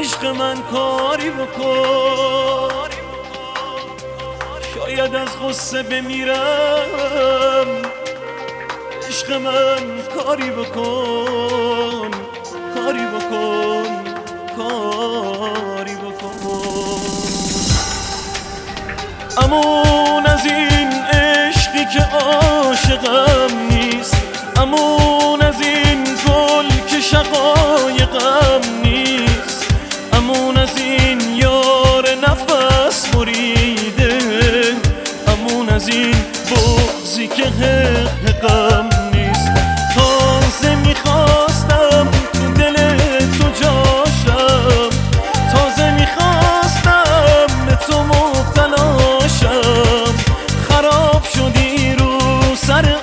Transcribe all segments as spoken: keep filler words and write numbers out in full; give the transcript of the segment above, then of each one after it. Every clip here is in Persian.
عشق من کاری بکن، شاید از غصه بمیرم. عشق من کاری بکن، کاری بکن، کاری بکن. امون از این عشقی که عاشقم نیست، امون از این گل که شقایقم نیست، امون از این یار نفس بریده، امون از این بغضی که حقم نیست. تازه میخواستم تو دل تو جاشم، تازه میخواستم به تو مبتلاشم. خراب شدی رو سر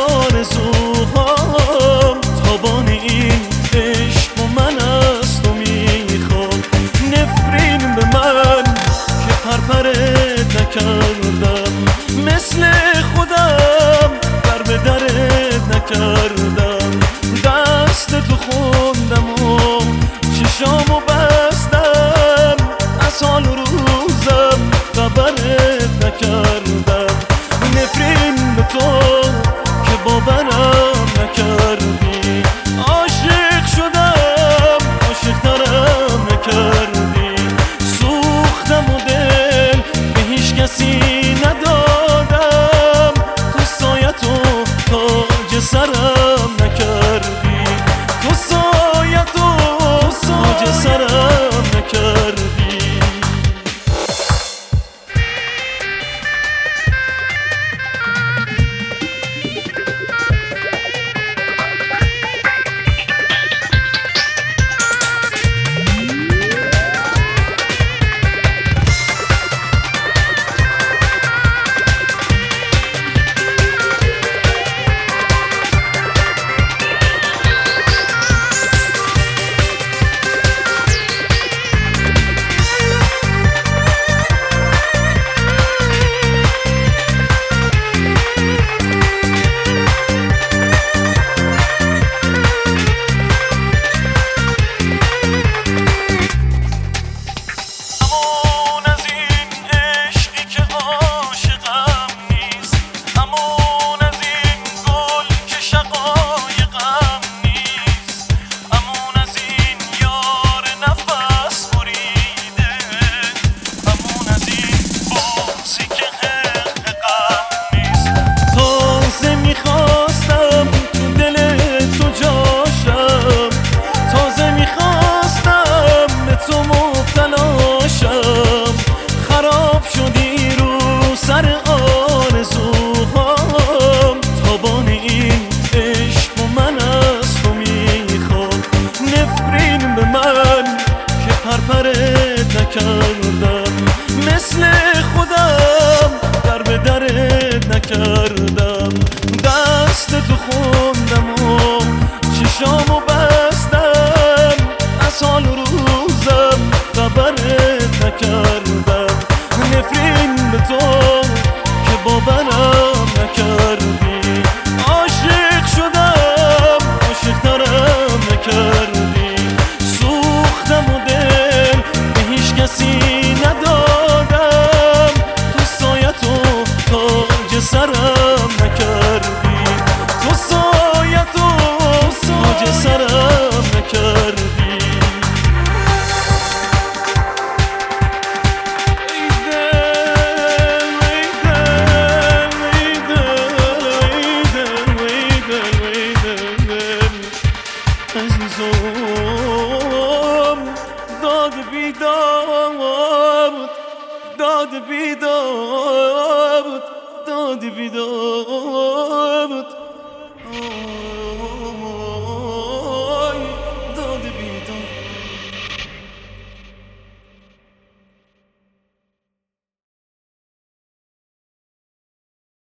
آرزوهام، تابان این عشق و من از تو میخوام. نفرین به من که پرپرت نکردم، مثل خودم در به درت نکردم. دست تو خوندم و چشامو بستم، از حال روزم خبرت نکردم. نفرین به تو که باورم نکردی، عاشق شدم عاشق ترم نکردی. سوختم و دل به هیچ کسی ندادم، تو سایت و تاج سرم نکردی، تو سایت و تاج سرم نکردی. پرپرت نکردم، مثل خودم در به درت نکردم. دست تو خوندم و چشامو بستم، از حال روزم خبرت نکردم. نفرین به تو که باورم نکردی، عاشق شدم عاشق ترم نکردی. سوختم و دل به هیچ کسی ندادم، تو سایت و تاج سرم نکردی، تو سایت و تاج سرم نکردی. داد بیداد، داد بیداد، داد بیداد.